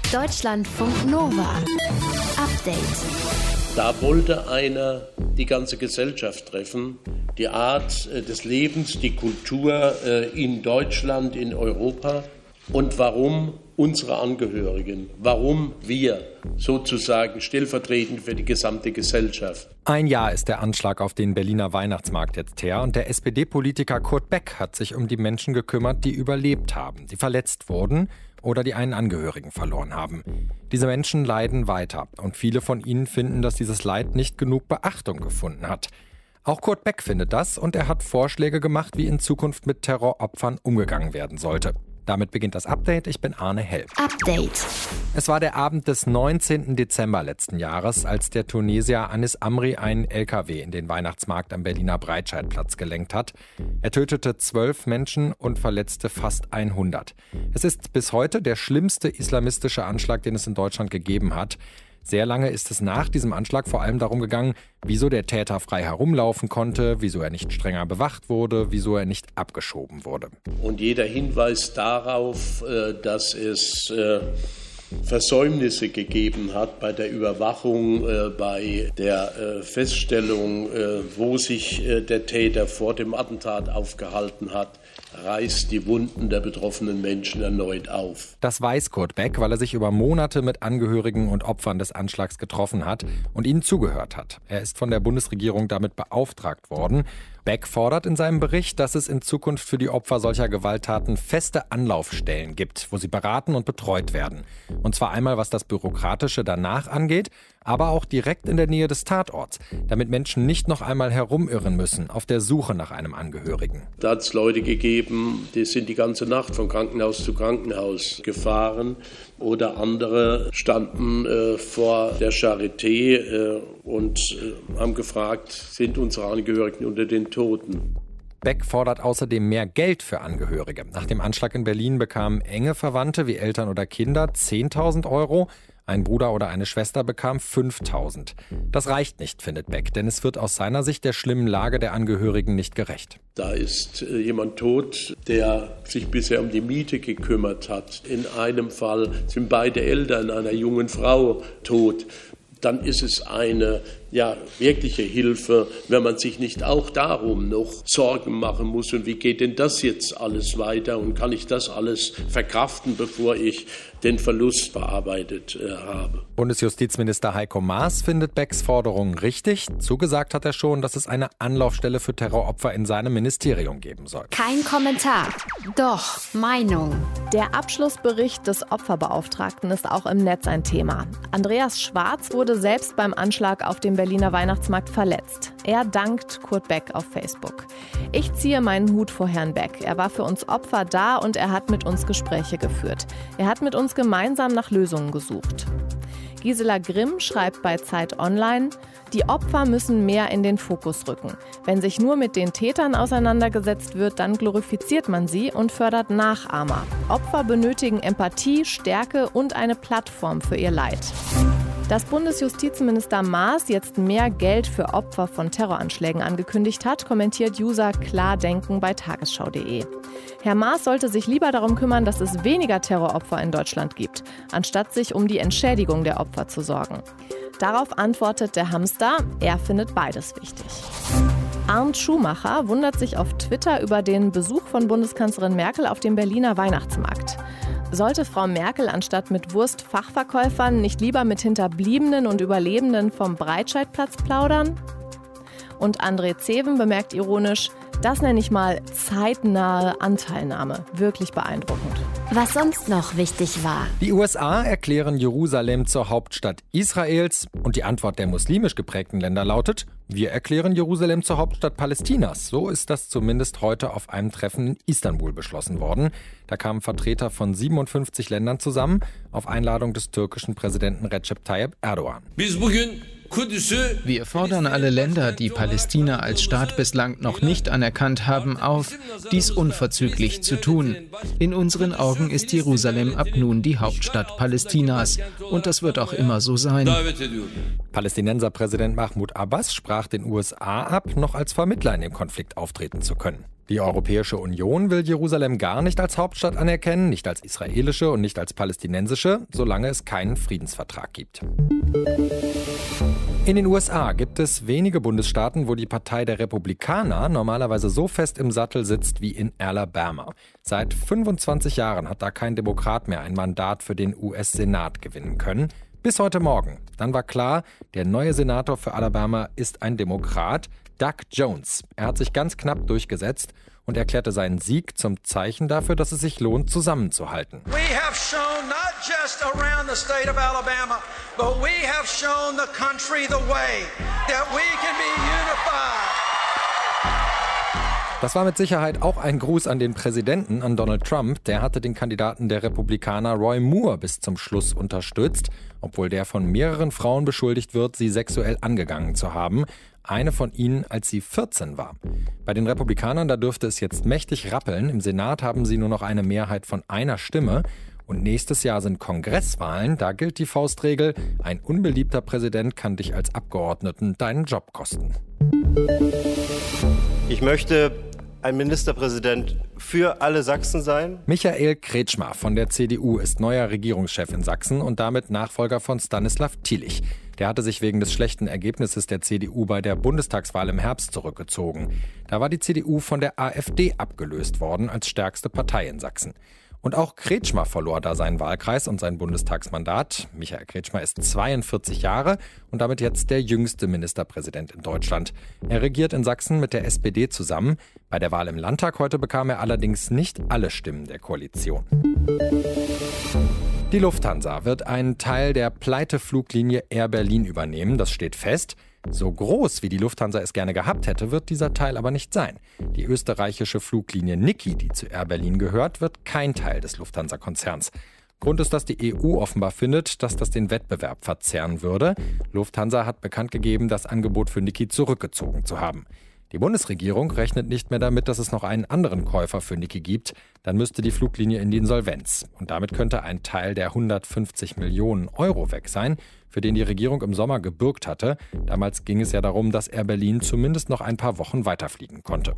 Deutschlandfunk Nova. Update. Da wollte einer die ganze Gesellschaft treffen, die Art des Lebens, die Kultur in Deutschland, in Europa und warum unsere Angehörigen, warum wir sozusagen stellvertretend für die gesamte Gesellschaft. Ein Jahr ist der Anschlag auf den Berliner Weihnachtsmarkt jetzt her und der SPD-Politiker Kurt Beck hat sich um die Menschen gekümmert, die überlebt haben, die verletzt wurden oder die einen Angehörigen verloren haben. Diese Menschen leiden weiter und viele von ihnen finden, dass dieses Leid nicht genug Beachtung gefunden hat. Auch Kurt Beck findet das und er hat Vorschläge gemacht, wie in Zukunft mit Terroropfern umgegangen werden sollte. Damit beginnt das Update. Ich bin Arne Hell. Update. Es war der Abend des 19. Dezember letzten Jahres, als der Tunesier Anis Amri einen LKW in den Weihnachtsmarkt am Berliner Breitscheidplatz gelenkt hat. Er tötete 12 Menschen und verletzte fast 100. Es ist bis heute der schlimmste islamistische Anschlag, den es in Deutschland gegeben hat. Sehr lange ist es nach diesem Anschlag vor allem darum gegangen, wieso der Täter frei herumlaufen konnte, wieso er nicht strenger bewacht wurde, wieso er nicht abgeschoben wurde. Und jeder Hinweis darauf, dass es Versäumnisse gegeben hat bei der Überwachung, bei der Feststellung, wo sich der Täter vor dem Attentat aufgehalten hat, reißt die Wunden der betroffenen Menschen erneut auf. Das weiß Kurt Beck, weil er sich über Monate mit Angehörigen und Opfern des Anschlags getroffen hat und ihnen zugehört hat. Er ist von der Bundesregierung damit beauftragt worden. Beck fordert in seinem Bericht, dass es in Zukunft für die Opfer solcher Gewalttaten feste Anlaufstellen gibt, wo sie beraten und betreut werden. Und zwar einmal, was das Bürokratische danach angeht, aber auch direkt in der Nähe des Tatorts, damit Menschen nicht noch einmal herumirren müssen auf der Suche nach einem Angehörigen. Da hat es Leute gegeben, die sind die ganze Nacht von Krankenhaus zu Krankenhaus gefahren oder andere standen vor der Charité und haben gefragt, sind unsere Angehörigen unter den Toten? Beck fordert außerdem mehr Geld für Angehörige. Nach dem Anschlag in Berlin bekamen enge Verwandte wie Eltern oder Kinder 10.000 €. Ein Bruder oder eine Schwester bekam 5.000. Das reicht nicht, findet Beck, denn es wird aus seiner Sicht der schlimmen Lage der Angehörigen nicht gerecht. Da ist jemand tot, der sich bisher um die Miete gekümmert hat. In einem Fall sind beide Eltern einer jungen Frau tot. Dann ist es eine wirkliche Hilfe, wenn man sich nicht auch darum noch Sorgen machen muss. Und wie geht denn das jetzt alles weiter? Und kann ich das alles verkraften, bevor ich den Verlust bearbeitet habe? Bundesjustizminister Heiko Maas findet Becks Forderungen richtig. Zugesagt hat er schon, dass es eine Anlaufstelle für Terroropfer in seinem Ministerium geben soll. Kein Kommentar. Doch, Meinung. Der Abschlussbericht des Opferbeauftragten ist auch im Netz ein Thema. Andreas Schwarz wurde selbst beim Anschlag auf dem Berliner Weihnachtsmarkt verletzt. Er dankt Kurt Beck auf Facebook. Ich ziehe meinen Hut vor Herrn Beck. Er war für uns Opfer da und er hat mit uns Gespräche geführt. Er hat mit uns gemeinsam nach Lösungen gesucht. Gisela Grimm schreibt bei Zeit Online, die Opfer müssen mehr in den Fokus rücken. Wenn sich nur mit den Tätern auseinandergesetzt wird, dann glorifiziert man sie und fördert Nachahmer. Opfer benötigen Empathie, Stärke und eine Plattform für ihr Leid. Dass Bundesjustizminister Maas jetzt mehr Geld für Opfer von Terroranschlägen angekündigt hat, kommentiert User Klardenken bei tagesschau.de. Herr Maas sollte sich lieber darum kümmern, dass es weniger Terroropfer in Deutschland gibt, anstatt sich um die Entschädigung der Opfer zu sorgen. Darauf antwortet der Hamster, er findet beides wichtig. Arndt Schumacher wundert sich auf Twitter über den Besuch von Bundeskanzlerin Merkel auf dem Berliner Weihnachtsmarkt. Sollte Frau Merkel anstatt mit Wurstfachverkäufern nicht lieber mit Hinterbliebenen und Überlebenden vom Breitscheidplatz plaudern? Und André Zeven bemerkt ironisch, das nenne ich mal zeitnahe Anteilnahme. Wirklich beeindruckend. Was sonst noch wichtig war. Die USA erklären Jerusalem zur Hauptstadt Israels und die Antwort der muslimisch geprägten Länder lautet, wir erklären Jerusalem zur Hauptstadt Palästinas. So ist das zumindest heute auf einem Treffen in Istanbul beschlossen worden. Da kamen Vertreter von 57 Ländern zusammen auf Einladung des türkischen Präsidenten Recep Tayyip Erdogan. Wir fordern alle Länder, die Palästina als Staat bislang noch nicht anerkannt haben, auf, dies unverzüglich zu tun. In unseren Augen ist Jerusalem ab nun die Hauptstadt Palästinas und das wird auch immer so sein. Palästinenserpräsident Mahmoud Abbas sprach den USA ab, noch als Vermittler in dem Konflikt auftreten zu können. Die Europäische Union will Jerusalem gar nicht als Hauptstadt anerkennen, nicht als israelische und nicht als palästinensische, solange es keinen Friedensvertrag gibt. In den USA gibt es wenige Bundesstaaten, wo die Partei der Republikaner normalerweise so fest im Sattel sitzt wie in Alabama. Seit 25 Jahren hat da kein Demokrat mehr ein Mandat für den US-Senat gewinnen können. Bis heute Morgen. Dann war klar, der neue Senator für Alabama ist ein Demokrat, Doug Jones. Er hat sich ganz knapp durchgesetzt und erklärte seinen Sieg zum Zeichen dafür, dass es sich lohnt, zusammenzuhalten. We have shown not just around the state of Alabama, but we have shown the country the way that we can be unified. Das war mit Sicherheit auch ein Gruß an den Präsidenten, an Donald Trump. Der hatte den Kandidaten der Republikaner Roy Moore bis zum Schluss unterstützt, obwohl der von mehreren Frauen beschuldigt wird, sie sexuell angegangen zu haben. Eine von ihnen, als sie 14 war. Bei den Republikanern, da dürfte es jetzt mächtig rappeln. Im Senat haben sie nur noch eine Mehrheit von einer Stimme. Und nächstes Jahr sind Kongresswahlen. Da gilt die Faustregel, ein unbeliebter Präsident kann dich als Abgeordneten deinen Job kosten. Ich möchte ein Ministerpräsident für alle Sachsen sein. Michael Kretschmer von der CDU ist neuer Regierungschef in Sachsen und damit Nachfolger von Stanislav Tillich. Der hatte sich wegen des schlechten Ergebnisses der CDU bei der Bundestagswahl im Herbst zurückgezogen. Da war die CDU von der AfD abgelöst worden als stärkste Partei in Sachsen. Und auch Kretschmer verlor da seinen Wahlkreis und sein Bundestagsmandat. Michael Kretschmer ist 42 Jahre und damit jetzt der jüngste Ministerpräsident in Deutschland. Er regiert in Sachsen mit der SPD zusammen. Bei der Wahl im Landtag heute bekam er allerdings nicht alle Stimmen der Koalition. Die Lufthansa wird einen Teil der Pleitefluglinie Air Berlin übernehmen, das steht fest. So groß, wie die Lufthansa es gerne gehabt hätte, wird dieser Teil aber nicht sein. Die österreichische Fluglinie Niki, die zu Air Berlin gehört, wird kein Teil des Lufthansa-Konzerns. Grund ist, dass die EU offenbar findet, dass das den Wettbewerb verzerren würde. Lufthansa hat bekannt gegeben, das Angebot für Niki zurückgezogen zu haben. Die Bundesregierung rechnet nicht mehr damit, dass es noch einen anderen Käufer für Niki gibt. Dann müsste die Fluglinie in die Insolvenz. Und damit könnte ein Teil der 150 Millionen Euro weg sein, für den die Regierung im Sommer gebürgt hatte. Damals ging es ja darum, dass Air Berlin zumindest noch ein paar Wochen weiterfliegen konnte.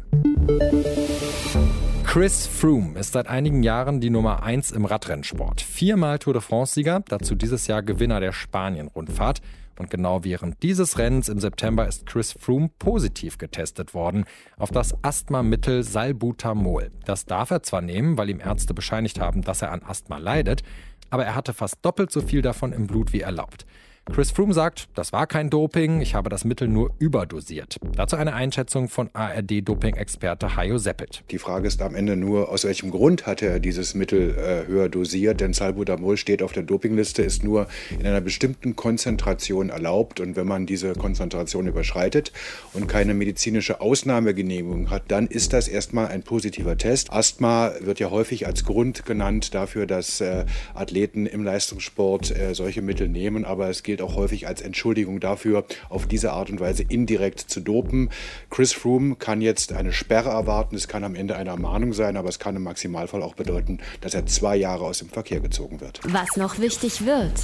Chris Froome ist seit einigen Jahren die Nummer 1 im Radrennsport. 4-mal Tour de France-Sieger, dazu dieses Jahr Gewinner der Spanien-Rundfahrt. Und genau während dieses Rennens im September ist Chris Froome positiv getestet worden auf das Asthmamittel Salbutamol. Das darf er zwar nehmen, weil ihm Ärzte bescheinigt haben, dass er an Asthma leidet, aber er hatte fast doppelt so viel davon im Blut wie erlaubt. Chris Froome sagt, das war kein Doping, ich habe das Mittel nur überdosiert. Dazu eine Einschätzung von ARD-Doping-Experte Hajo Seppelt. Die Frage ist am Ende nur, aus welchem Grund hat er dieses Mittel höher dosiert? Denn Salbutamol steht auf der Dopingliste, ist nur in einer bestimmten Konzentration erlaubt. Und wenn man diese Konzentration überschreitet und keine medizinische Ausnahmegenehmigung hat, dann ist das erstmal ein positiver Test. Asthma wird ja häufig als Grund genannt dafür, dass Athleten im Leistungssport solche Mittel nehmen. Aber es gilt auch häufig als Entschuldigung dafür, auf diese Art und Weise indirekt zu dopen. Chris Froome kann jetzt eine Sperre erwarten, es kann am Ende eine Ermahnung sein, aber es kann im Maximalfall auch bedeuten, dass er 2 Jahre aus dem Verkehr gezogen wird. Was noch wichtig wird.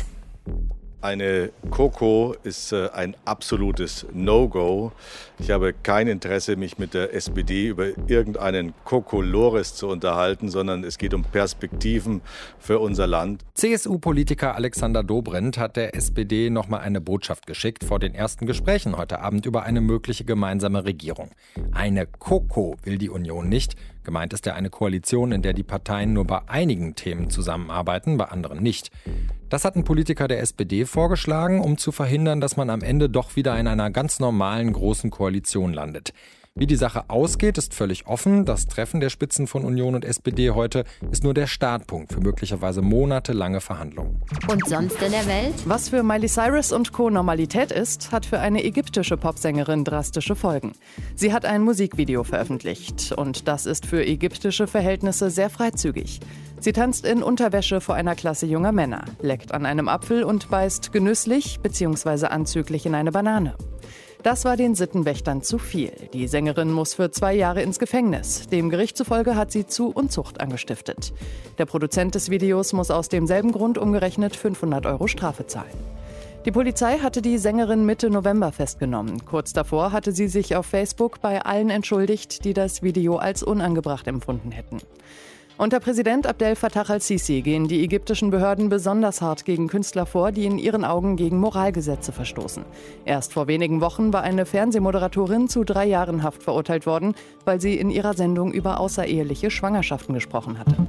Eine Coco ist ein absolutes No-Go. Ich habe kein Interesse, mich mit der SPD über irgendeinen Kokolores zu unterhalten, sondern es geht um Perspektiven für unser Land. CSU-Politiker Alexander Dobrindt hat der SPD nochmal eine Botschaft geschickt vor den ersten Gesprächen heute Abend über eine mögliche gemeinsame Regierung. Eine Koko will die Union nicht. Gemeint ist ja eine Koalition, in der die Parteien nur bei einigen Themen zusammenarbeiten, bei anderen nicht. Das hat ein Politiker der SPD vorgeschlagen, um zu verhindern, dass man am Ende doch wieder in einer ganz normalen großen Koalition landet. Wie die Sache ausgeht, ist völlig offen. Das Treffen der Spitzen von Union und SPD heute ist nur der Startpunkt für möglicherweise monatelange Verhandlungen. Und sonst in der Welt? Was für Miley Cyrus und Co. Normalität ist, hat für eine ägyptische Popsängerin drastische Folgen. Sie hat ein Musikvideo veröffentlicht und das ist für ägyptische Verhältnisse sehr freizügig. Sie tanzt in Unterwäsche vor einer Klasse junger Männer, leckt an einem Apfel und beißt genüsslich bzw. anzüglich in eine Banane. Das war den Sittenwächtern zu viel. Die Sängerin muss für 2 Jahre ins Gefängnis. Dem Gericht zufolge hat sie zu Unzucht angestiftet. Der Produzent des Videos muss aus demselben Grund umgerechnet 500 € Strafe zahlen. Die Polizei hatte die Sängerin Mitte November festgenommen. Kurz davor hatte sie sich auf Facebook bei allen entschuldigt, die das Video als unangebracht empfunden hätten. Unter Präsident Abdel Fattah al-Sisi gehen die ägyptischen Behörden besonders hart gegen Künstler vor, die in ihren Augen gegen Moralgesetze verstoßen. Erst vor wenigen Wochen war eine Fernsehmoderatorin zu 3 Jahren Haft verurteilt worden, weil sie in ihrer Sendung über außereheliche Schwangerschaften gesprochen hatte.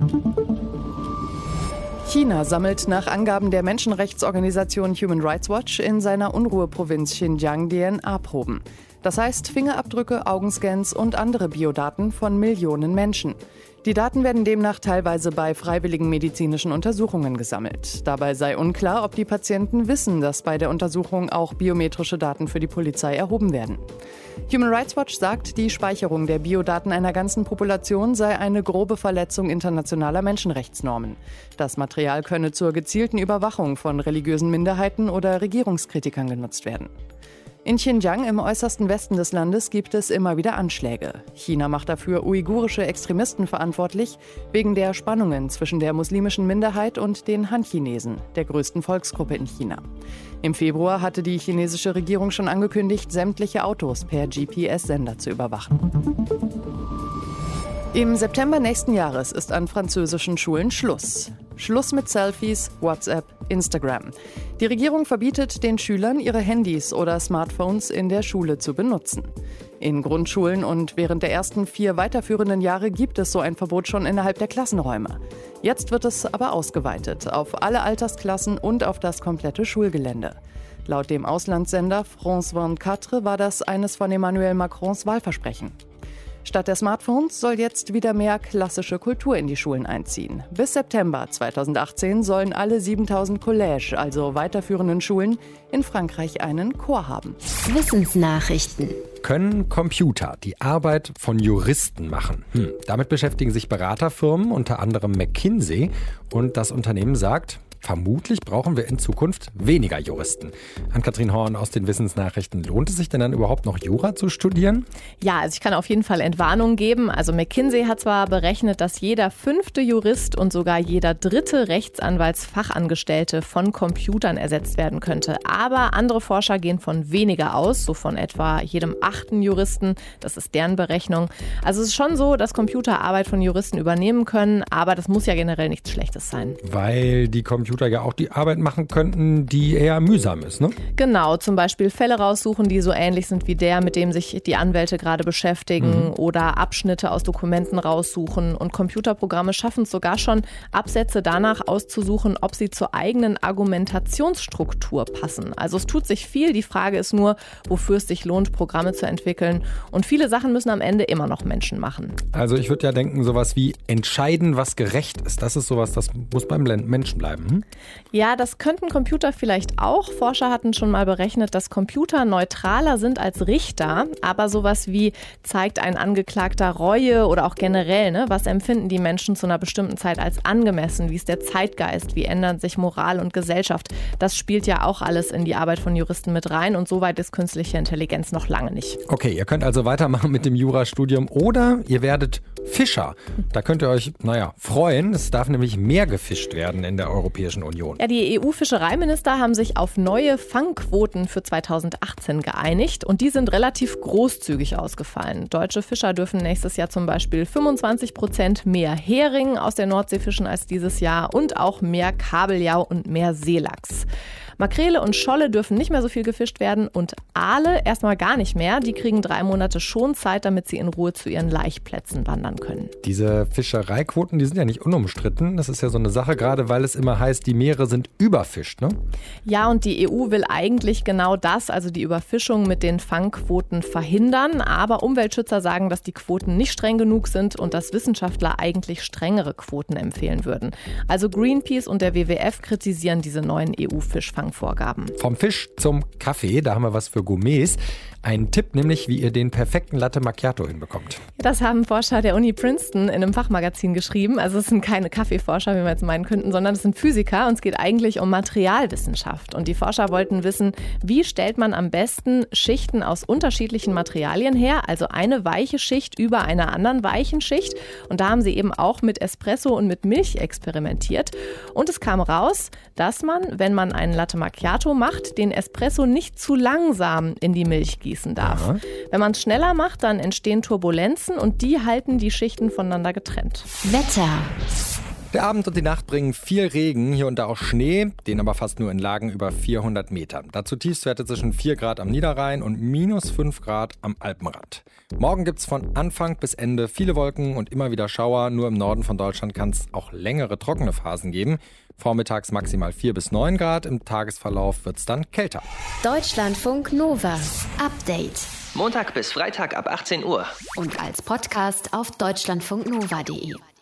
China sammelt nach Angaben der Menschenrechtsorganisation Human Rights Watch in seiner Unruheprovinz Xinjiang DNA-Proben. Das heißt Fingerabdrücke, Augenscans und andere Biodaten von Millionen Menschen. Die Daten werden demnach teilweise bei freiwilligen medizinischen Untersuchungen gesammelt. Dabei sei unklar, ob die Patienten wissen, dass bei der Untersuchung auch biometrische Daten für die Polizei erhoben werden. Human Rights Watch sagt, die Speicherung der Biodaten einer ganzen Population sei eine grobe Verletzung internationaler Menschenrechtsnormen. Das Material könne zur gezielten Überwachung von religiösen Minderheiten oder Regierungskritikern genutzt werden. In Xinjiang im äußersten Westen des Landes gibt es immer wieder Anschläge. China macht dafür uigurische Extremisten verantwortlich, wegen der Spannungen zwischen der muslimischen Minderheit und den Han-Chinesen, der größten Volksgruppe in China. Im Februar hatte die chinesische Regierung schon angekündigt, sämtliche Autos per GPS-Sender zu überwachen. Im September nächsten Jahres ist an französischen Schulen Schluss. Schluss mit Selfies, WhatsApp, Instagram. Die Regierung verbietet den Schülern, ihre Handys oder Smartphones in der Schule zu benutzen. In Grundschulen und während der ersten 4 weiterführenden Jahre gibt es so ein Verbot schon innerhalb der Klassenräume. Jetzt wird es aber ausgeweitet auf alle Altersklassen und auf das komplette Schulgelände. Laut dem Auslandssender France 24 war das eines von Emmanuel Macrons Wahlversprechen. Statt der Smartphones soll jetzt wieder mehr klassische Kultur in die Schulen einziehen. Bis September 2018 sollen alle 7000 Collèges, also weiterführenden Schulen, in Frankreich einen Chor haben. Wissensnachrichten. Können Computer die Arbeit von Juristen machen? Damit beschäftigen sich Beraterfirmen, unter anderem McKinsey. Und das Unternehmen sagt, vermutlich brauchen wir in Zukunft weniger Juristen. Ann-Kathrin Horn aus den Wissensnachrichten. Lohnt es sich denn dann überhaupt noch Jura zu studieren? Ja, also ich kann auf jeden Fall Entwarnung geben. Also McKinsey hat zwar berechnet, dass jeder 5. Jurist und sogar jeder 3. Rechtsanwaltsfachangestellte von Computern ersetzt werden könnte. Aber andere Forscher gehen von weniger aus, so von etwa jedem 8. Juristen. Das ist deren Berechnung. Also es ist schon so, dass Computer Arbeit von Juristen übernehmen können, aber das muss ja generell nichts Schlechtes sein. Weil die Computer ja auch die Arbeit machen könnten, die eher mühsam ist, ne? Genau, zum Beispiel Fälle raussuchen, die so ähnlich sind wie der, mit dem sich die Anwälte gerade beschäftigen, oder Abschnitte aus Dokumenten raussuchen. Und Computerprogramme schaffen es sogar schon, Absätze danach auszusuchen, ob sie zur eigenen Argumentationsstruktur passen. Also es tut sich viel, die Frage ist nur, wofür es sich lohnt, Programme zu entwickeln. Und viele Sachen müssen am Ende immer noch Menschen machen. Also ich würde ja denken, sowas wie entscheiden, was gerecht ist, das ist sowas, das muss beim Menschen bleiben. Ja, das könnten Computer vielleicht auch. Forscher hatten schon mal berechnet, dass Computer neutraler sind als Richter. Aber sowas wie, zeigt ein Angeklagter Reue oder auch generell, was empfinden die Menschen zu einer bestimmten Zeit als angemessen? Wie ist der Zeitgeist? Wie ändern sich Moral und Gesellschaft? Das spielt ja auch alles in die Arbeit von Juristen mit rein. Und so weit ist künstliche Intelligenz noch lange nicht. Okay, ihr könnt also weitermachen mit dem Jurastudium oder ihr werdet Fischer. Da könnt ihr euch, freuen. Es darf nämlich mehr gefischt werden in der Europäischen Union. Ja, die EU-Fischereiminister haben sich auf neue Fangquoten für 2018 geeinigt und die sind relativ großzügig ausgefallen. Deutsche Fischer dürfen nächstes Jahr zum Beispiel 25% mehr Hering aus der Nordsee fischen als dieses Jahr und auch mehr Kabeljau und mehr Seelachs. Makrele und Scholle dürfen nicht mehr so viel gefischt werden und Aale erstmal gar nicht mehr. Die kriegen 3 Monate Schonzeit, damit sie in Ruhe zu ihren Laichplätzen wandern können. Diese Fischereiquoten, die sind ja nicht unumstritten. Das ist ja so eine Sache, gerade weil es immer heißt, die Meere sind überfischt, ne? Ja, und die EU will eigentlich genau das, also die Überfischung mit den Fangquoten verhindern. Aber Umweltschützer sagen, dass die Quoten nicht streng genug sind und dass Wissenschaftler eigentlich strengere Quoten empfehlen würden. Also Greenpeace und der WWF kritisieren diese neuen EU-Fischfangvorgaben. Vom Fisch zum Kaffee, da haben wir was für Gourmets. Ein Tipp nämlich, wie ihr den perfekten Latte Macchiato hinbekommt. Das haben Forscher der Uni Princeton in einem Fachmagazin geschrieben. Also es sind keine Kaffeeforscher, wie wir jetzt meinen könnten, sondern es sind Physiker und es geht eigentlich um Materialwissenschaft. Und die Forscher wollten wissen, wie stellt man am besten Schichten aus unterschiedlichen Materialien her, also eine weiche Schicht über einer anderen weichen Schicht. Und da haben sie eben auch mit Espresso und mit Milch experimentiert. Und es kam raus, dass man, wenn man einen Latte Latte Macchiato macht, den Espresso nicht zu langsam in die Milch gießen darf. Aha. Wenn man es schneller macht, dann entstehen Turbulenzen und die halten die Schichten voneinander getrennt. Wetter. Der Abend und die Nacht bringen viel Regen, hier und da auch Schnee, den aber fast nur in Lagen über 400 Meter. Dazu Tiefstwerte zwischen 4 Grad am Niederrhein und minus 5 Grad am Alpenrand. Morgen gibt es von Anfang bis Ende viele Wolken und immer wieder Schauer. Nur im Norden von Deutschland kann es auch längere trockene Phasen geben. Vormittags maximal 4 bis 9 Grad, im Tagesverlauf wird es dann kälter. Deutschlandfunk Nova. Update. Montag bis Freitag ab 18 Uhr. Und als Podcast auf deutschlandfunknova.de.